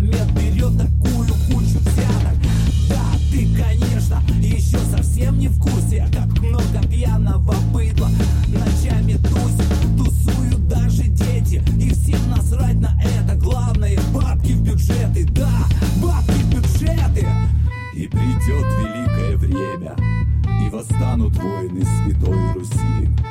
Мед берет такую кучу взяток. Да, ты, конечно, еще совсем не в курсе, как много пьяного быдла ночами тусуют даже дети. И всем насрать на это. Главное, бабки в бюджеты. Да, бабки в бюджеты. И придет великое время, и восстанут воины Святой Руси.